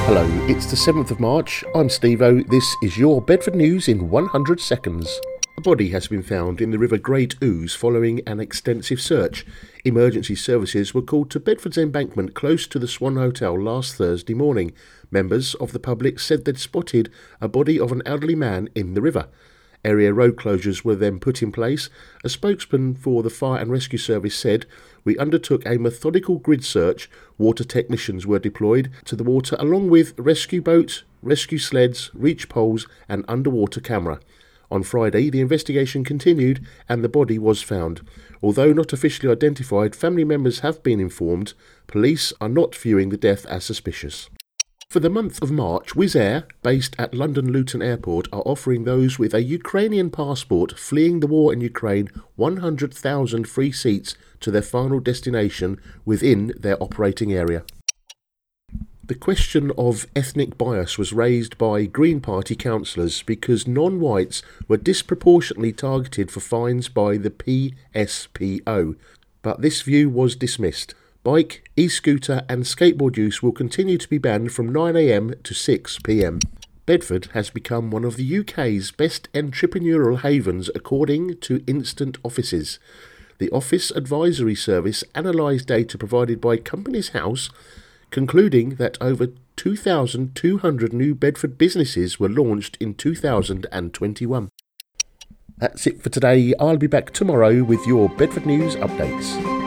Hello, it's the 7th of March. I'm Steve-O. This is your Bedford News in 100 seconds. A body has been found in the River Great Ouse following an extensive search. Emergency services were called to Bedford's embankment close to the Swan Hotel last Thursday morning. Members of the public said they'd spotted a body of an elderly man in the river. Area road closures were then put in place. A spokesman for the Fire and Rescue Service said, "We undertook a methodical grid search. Water technicians were deployed to the water along with rescue boats, rescue sleds, reach poles and underwater camera. On Friday, the investigation continued and the body was found. Although not officially identified, family members have been informed. Police are not viewing the death as suspicious." For the month of March, Wizz Air, based at London Luton Airport, are offering those with a Ukrainian passport fleeing the war in Ukraine 100,000 free seats to their final destination within their operating area. The question of ethnic bias was raised by Green Party councillors because non-whites were disproportionately targeted for fines by the PSPO, but this view was dismissed. Bike, e-scooter and skateboard use will continue to be banned from 9 a.m. to 6 p.m. Bedford has become one of the UK's best entrepreneurial havens according to Instant Offices. The Office Advisory Service analysed data provided by Companies House, concluding that over 2,200 new Bedford businesses were launched in 2021. That's it for today. I'll be back tomorrow with your Bedford News updates.